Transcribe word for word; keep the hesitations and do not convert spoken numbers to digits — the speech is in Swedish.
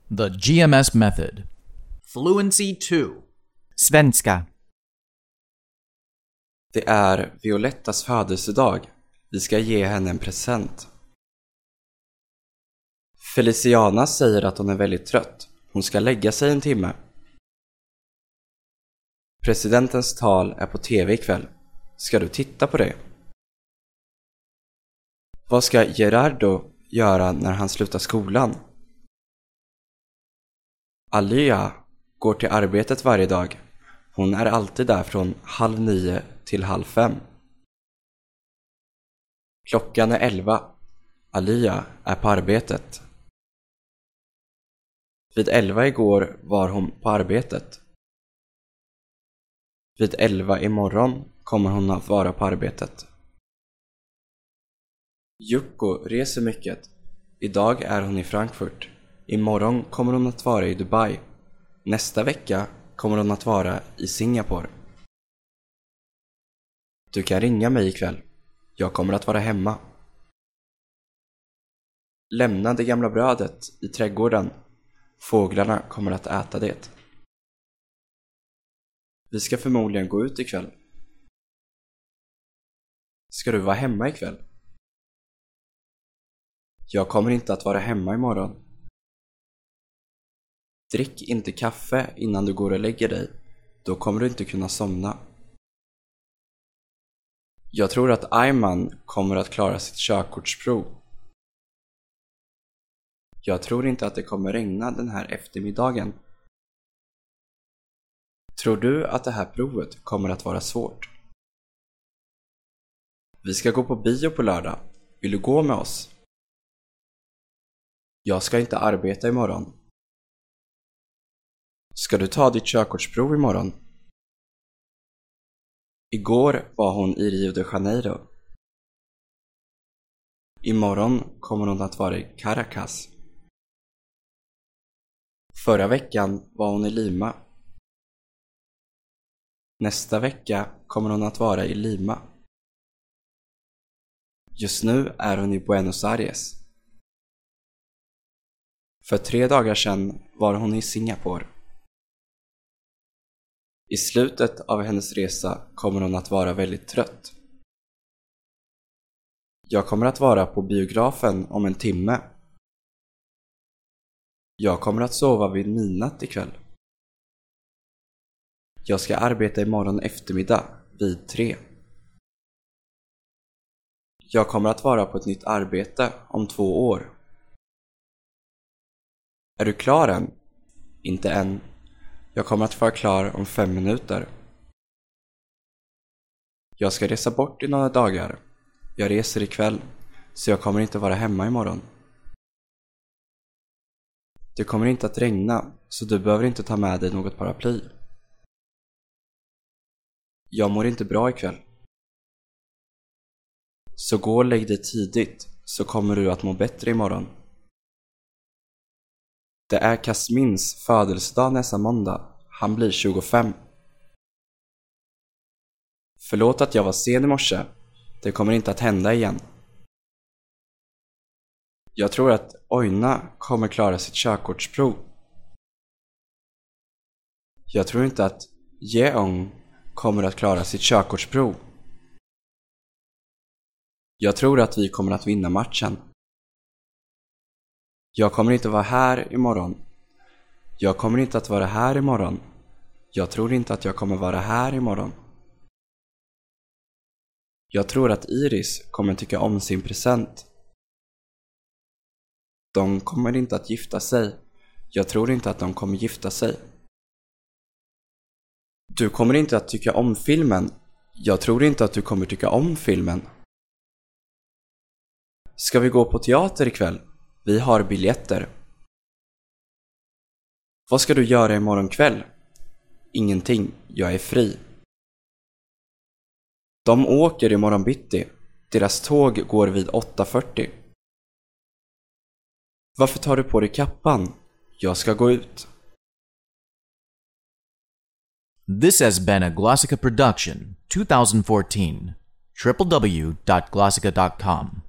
The G M S Method. Fluency two. Svenska. Det är Violettas födelsedag. Vi ska ge henne en present. Feliciana säger att hon är väldigt trött. Hon ska lägga sig en timme. Presidentens tal är på tv ikväll. Ska du titta på det? Vad ska Gerardo göra när han slutar skolan? Alia går till arbetet varje dag. Hon är alltid där från halv nio till halv fem. Klockan är elva. Alia är på arbetet. Vid elva igår var hon på arbetet. Vid elva imorgon kommer hon att vara på arbetet. Yukko reser mycket. Idag är hon i Frankfurt. Imorgon kommer hon att vara i Dubai. Nästa vecka kommer hon att vara i Singapore. Du kan ringa mig ikväll. Jag kommer att vara hemma. Lämna det gamla brödet i trädgården. Fåglarna kommer att äta det. Vi ska förmodligen gå ut ikväll. Ska du vara hemma ikväll? Jag kommer inte att vara hemma imorgon. Drick inte kaffe innan du går och lägger dig. Då kommer du inte kunna somna. Jag tror att Ayman kommer att klara sitt körkortsprov. Jag tror inte att det kommer regna den här eftermiddagen. Tror du att det här provet kommer att vara svårt? Vi ska gå på bio på lördag. Vill du gå med oss? Jag ska inte arbeta imorgon. Ska du ta ditt körkortsprov imorgon? Igår var hon i Rio de Janeiro. Imorgon kommer hon att vara i Caracas. Förra veckan var hon i Lima. Nästa vecka kommer hon att vara i Lima. Just nu är hon i Buenos Aires. För tre dagar sedan var hon i Singapore. I slutet av hennes resa kommer hon att vara väldigt trött. Jag kommer att vara på biografen om en timme. Jag kommer att sova vid midnatt ikväll. Jag ska arbeta imorgon eftermiddag vid tre. Jag kommer att vara på ett nytt arbete om två år. Är du klar än? Inte än. Jag kommer att vara klar om fem minuter. Jag ska resa bort i några dagar. Jag reser ikväll, så jag kommer inte vara hemma imorgon. Det kommer inte att regna, så du behöver inte ta med dig något paraply. Jag mår inte bra ikväll. Så gå och lägg dig tidigt, så kommer du att må bättre imorgon. Det är Kasmins födelsedag nästa måndag. Han blir tjugofem. Förlåt att jag var sen i morse. Det kommer inte att hända igen. Jag tror att Oina kommer klara sitt körkortsprov. Jag tror inte att Jeong kommer att klara sitt körkortsprov. Jag tror att vi kommer att vinna matchen. Jag kommer inte vara här imorgon. Jag kommer inte att vara här imorgon. Jag tror inte att jag kommer vara här imorgon. Jag tror att Iris kommer tycka om sin present. De kommer inte att gifta sig. Jag tror inte att de kommer gifta sig. Du kommer inte att tycka om filmen. Jag tror inte att du kommer tycka om filmen. Ska vi gå på teater ikväll? Vi har biljetter. Vad ska du göra imorgon kväll? Ingenting, jag är fri. De åker imorgon bitti. Deras tåg går vid åtta fyrtio. Varför tar du på dig kappan? Jag ska gå ut. This has been a Glossica production, twenty fourteen. w w w dot glossica dot com